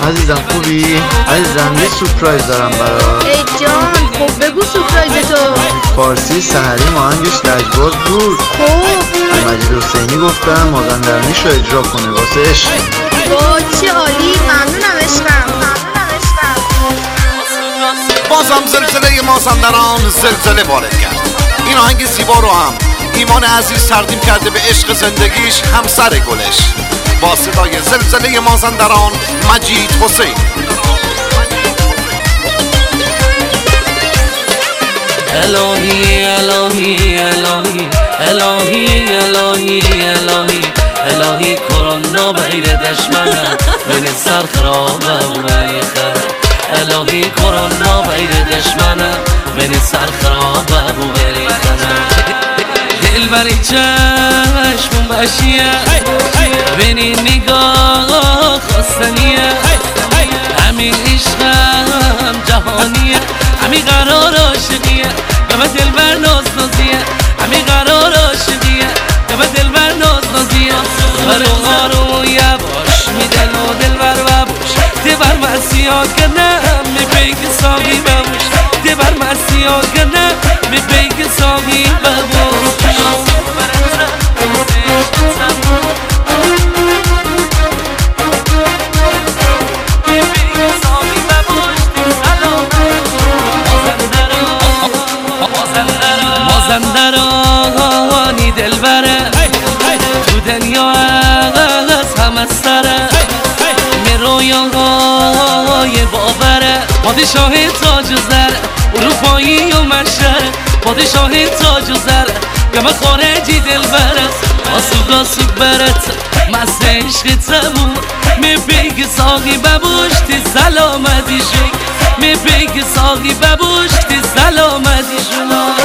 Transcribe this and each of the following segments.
عزیزم خوبی؟ عزیزم یه سورپرایز دارم برات. ای جان خب بگو سورپرایز تو. فارسی سحری آهنگش لجباز بود. خب مجید حسینی گفتم مازندرانیش رو اجرا کنه واسه عشق. با چه عالی، ممنونم عشقم. بازم زلزله مازندران زلزله وارد کرد. این آهنگ زیبا رو هم ایمان عزیز تقدیم کرده به عشق زندگیش همسر گلش با صدای زلزله مازندران مجید حسین. الهی الهی الهی الهی الهی الهی الهی کرونا بغیر دشمنم من سر خرابم میخه الهی کرونا بغیر دشمنم من سر خرابم میخه دل بری چشمون بشیه بینی نگاه خواستنیه همین عشقم جهانیه همین قرار عاشقیه گمه دل بر نازنازیه همین قرار عاشقیه گمه دل بر نازنازیه آروم یواش می دل و دل بر ببوش ده بر مرسیا کنم می بیگ ساقی ببوش ده بر مرسیا کنم می بیگ ساقی ببوش مازندرانی دل بره تو دنیا از همه سره رویاهای باوره پادشاه تاج و زر اروپایی و مشهر پادشاه تاج و زر گمه خارجی دل بره آسوگ برت مست عشق تموم می بیگ ساقی ببوش تی سلامتی شک می بیگ ساقی ببوش تی سلامتی شک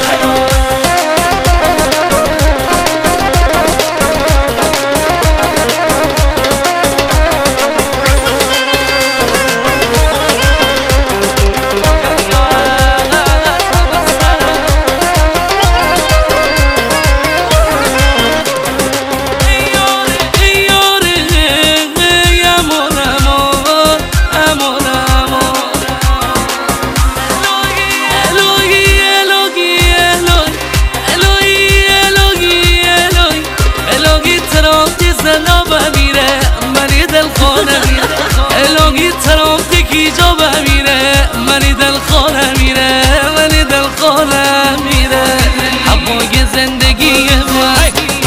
الهی ترام تکی جا بمیره منی دل خانه میره منی دل خانه میره هوای زندگی من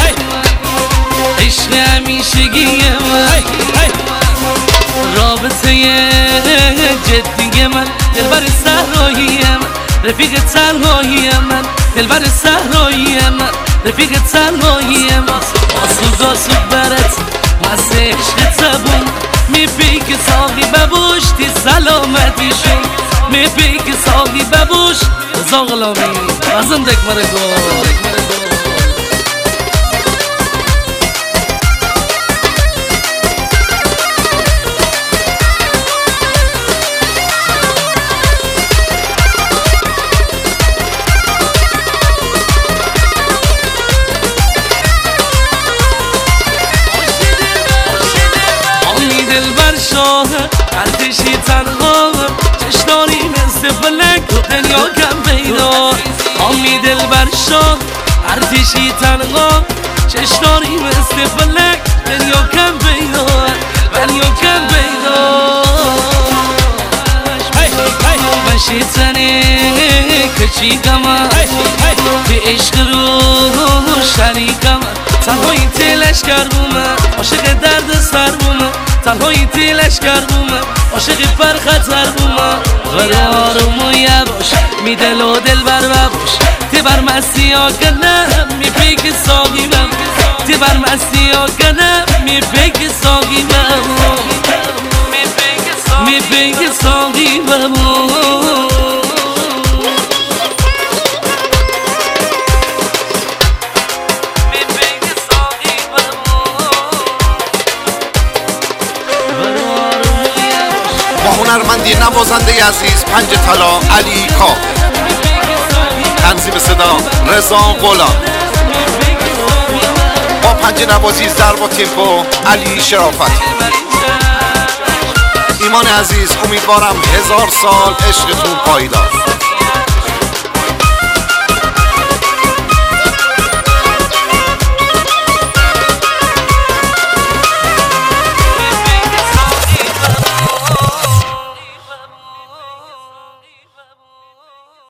عشق همیشگی من رابطه جدی من دلبر صحرایی من رفیق تنهایی من دلبر صحرایی من رفیق تنهایی من آسوگ برت مست عشق تبون می بیگ ساقی ببوش تی سلامتی شد می بیگ ساقی ببوش زاغلامی ازم دک مرگو ارتشی تنها چشتانی مثل فلک تو دنیا کم پیدا آمی دل بر شاه ارتشی تنها چشتانی مثل فلک دنیا کم پیدا دنیا کم پیدا بشی تنه کچی کما به عشق رو شریکم تنهایی تلش کردومه عاشق درد سر بومه تنهایی تیلش کردومه عاشق پر خطر بومه قرارم و یواش می دل و دل بر ببوش تی بر مستی ها کنم می پیک ساقی بم تی بر مستی ها کنم می پیک ساقی بم می پیک ساقی بم هنرمندی نوازنده عزیز پنج طلا علی کاف، تنظیم صدا رضا غلام، با پنج نوازی ضرب و تیمپو علی شرافتی. ایمان عزیز امیدوارم 1000 سال عشقتون پایدار